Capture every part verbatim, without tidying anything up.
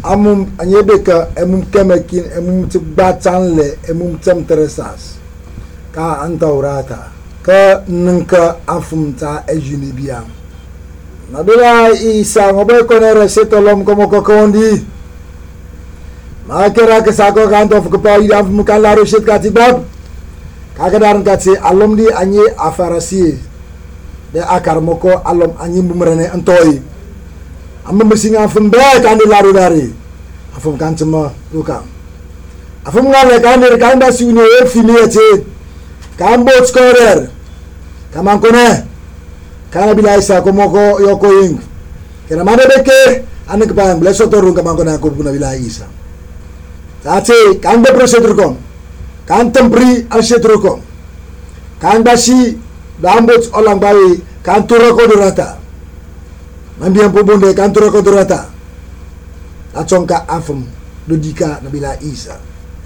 amum anyebeka emum kemekin emum tibbatanle emum temteresas ka antaurata ka nunka afumta ejuni biam nabila isa ngobe konere setolom komo kokondi makera ke sako kanto fukpa idam mukala roshit katibab kagadaran katsi alomdi anye afarasi de akar moko alom anyi bumrene antoi amma mesinga afum be kan laru dari afum kan cema luka afum ngale kan der kan da suni er filiete kan bot scorer kaman kone kana bila isa ko moko yoko ying kena mane beke anek bang bleso torun kaman kone ko buna bila isa tate kan be prosedur kom kan tempri alsedur kom kan basi dambot olang bayi kan turo ko durata Mambiang pobonde kantor ko durata. Acongka afum dodika nabila Isa.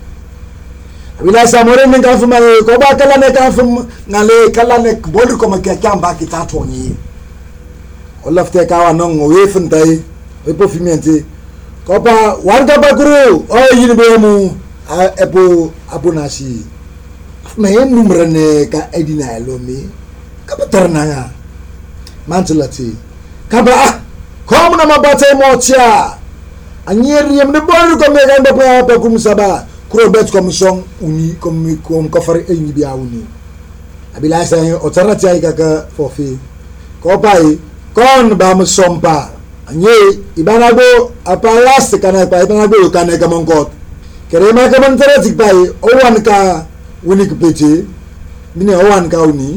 Nabila Isa more men ka afum ko ba kala ne ka afum ngale kala ne bol ko ma ka kamba kita toni. Olafte ka wa non we funtai we po fimiente. Ko ba warga ba guru o yini be mu epo abonasi. Me numre ne ka edina elomi. Ka paternanga. Mantelati. Kaba kom na mabate motia anyeri yem ne bolu ko me ganda pa pa kum saba kro bet commission uni kom kom ko fari enyi bia uni abila sa o tarati ay kaka fofi ko pai kon ba mo sompa anye ibanago apalas kana pa ibanago kana ka mongkot kere ma ka man tarati pai o wan ka uni ko pete mine o wan ka uni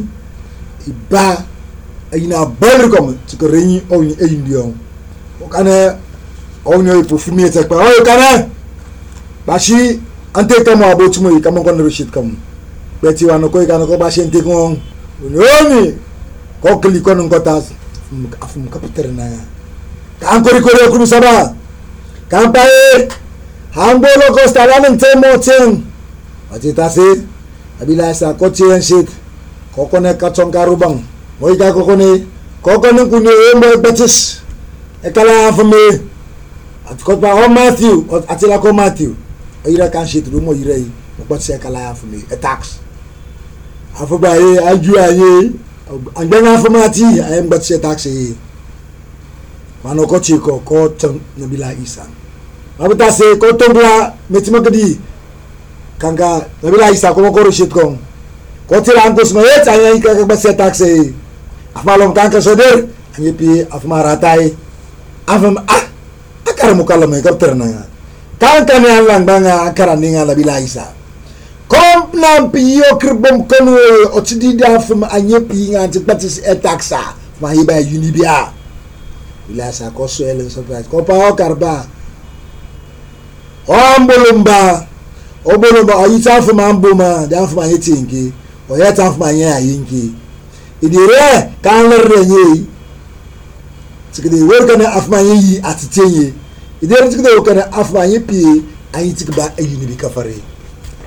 iba ina bel kom tiko reni oni eindion o kana onyo ipo fimiete pa o kana bashi ante kamo abotumo kamo kon roshit kam beti wano ko kana ko bashi ante kon oni ko kli kon ngotas afum kapiterna kan ko ko ko saba kan pae hambolo ko stalan temo ten atita se abila sa ko chen shit ko kone ka chonga rubang Moi ka kokone kokone kuni embo betis ekala afme atkot ba o Matthew atila ko Matthew ira kan shit do mo ire mo se kala afme e tax afu ba e aju aye angbana afmati ay mbat se tax e mano ko chiko ko ton nabila Isa mabata se ko tombla metima kedi kanga nabila Isa ko ko shit ko ko tira angos mo et ay ka ba se tax e afmalom kanka soder anyepi afmaratai afam ah akar mukalla me kapterna kanka ne alang banga akara ninga la bila Isa kom nam piyo kirbom kono otidi da afam anyepi nganti batis etaxa ma hiba unibia bila sa ko so elen surprise ko pa o karba ombolomba obolomba ayita afam amboma da afam ayetinki o yata afam anya ayinki idire kan lerrenye tikide workana afmanye atitenye idire tikide workana afmanye pi ayi tikba ayini bi kafare